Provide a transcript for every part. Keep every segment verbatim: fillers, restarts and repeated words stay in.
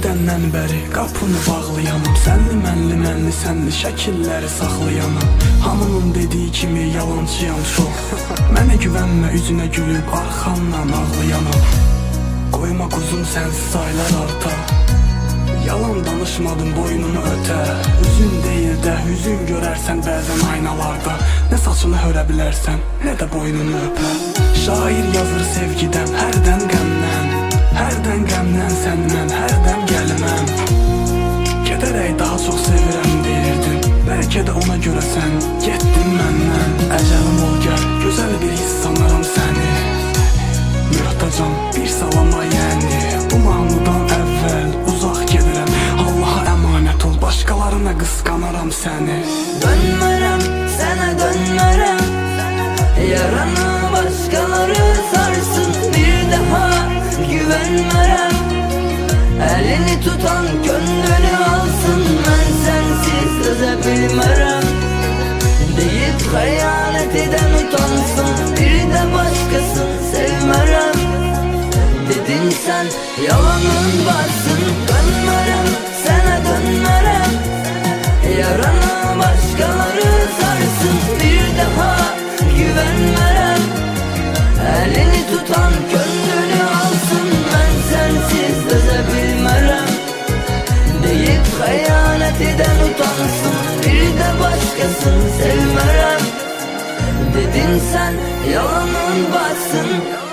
Gedəndən bəri qapını bağlayanam, sənli mənli mənli sənli şəkilləri saxlayanam. Hamının dediyi kimi yalancıyam çox. Mənə güvənmə, üzünə gülüb arxamdan ağlayanam. Qoyma quzum sənsiz aylar arta, yalan danışmadım boynumu ötə. Üzün deyil də hüzün görərsən bəzən aynalarda. Nə saçını hörə bilərsən, nə də boynunu öpə. Şair yazır sevgidən, hərdən qəmdən, hərdən qəmdən səndən, hərdən gəlməm. Gedərək daha çox sevirəm deyirdin, bəlkə də ona görə sən getdin məndən. Əcəlim ol gəl, gözəl bir his sanaram səni, möhtacam bir salama yəni. Bu mahnıdan əvvəl uzaq gedirəm, Allaha əmanət ol, başqalarına qısqanaram səni. Dönmərəm, sənə dönmərəm, yaranı başqaları sarsın. Bir daha güvənmərəm, əlini tutan gönlünü alsın. Mən sənsiz dözə bilmərəm, deyib xəyanət edən utansın. Bir də başqasını sevmərəm, dedin sən yalanın varsın. Dönmərəm, sənə dönmərəm, yaranı başqaları sarsın. Bir daha güvənmərəm, əlini tutan gönlünü alsın. Mən sənsiz dözə bilmərəm, deyib xəyanət edən utansın. Bir də başqasını sevmərəm, dedin sən yalanın varsın.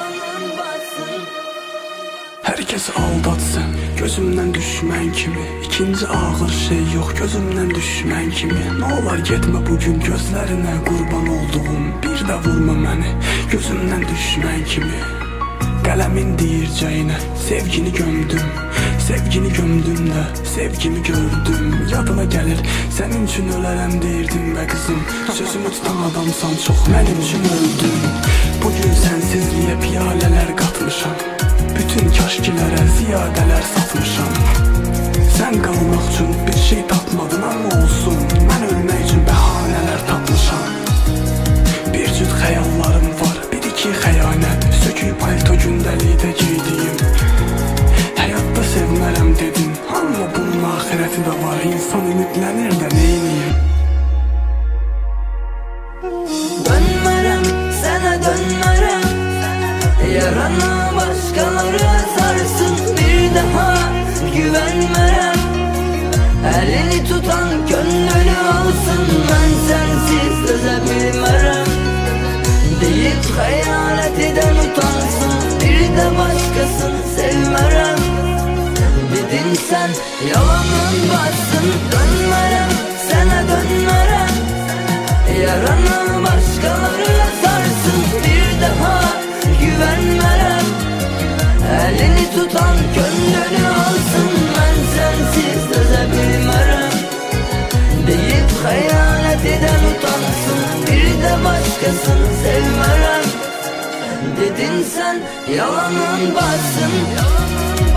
Hər kəs aldatsın, gözümdən düşmən kimi. İkinci ağır şey yox, gözümdən düşmən kimi. Nə olar getmə bugün gözlərinə qurban olduğum. Bir də vurma məni, gözümdən düşmən kimi. Qələmin deyircəyinə sevgini gömdüm, sevgini gömdüm də sevgimi gördüm. Yadıma gəlir, sənin üçün ölərəm deyirdin və qızım. Sözümü tutan adamsan, çox mənim üçün öldün. Bugün sənsizliyə piyalələr qatmışam, bütün kaşkilərə ziyadələr satmışam. Sən qalmaq üçün bir şey tapmadın, amma olsun, mən ölmək üçün bəhanələr tapmışam. Bir cüt xəyallarım var, bir iki xəyanət, sökük palto gündəlikdə giydiyim. Həyatda sevmərəm dedin, amma bunun axirəti də var. İnsan ümidlənir də neyniyim. Dönmərəm, sənə dönmərəm, yaranı başqaları sarsın. Bir daha güvənmərəm, əlini tutan gönlünü alsın. Mən sənsiz dözə bilmərəm, deyib xəyanət edən utansın. Bir də başqasını sevmərəm, dedin sən yalanın varsın. Dönmərəm, sənə dönmərəm, yaranı başqaları sarsın. Bir daha güvənmərəm, əlini tutan gönlünü alsın. Mən sənsiz dözə bilmərəm, deyib xəyanət edən utansın. Bir də başqasını sevmərəm, dedin sən yalanın varsın.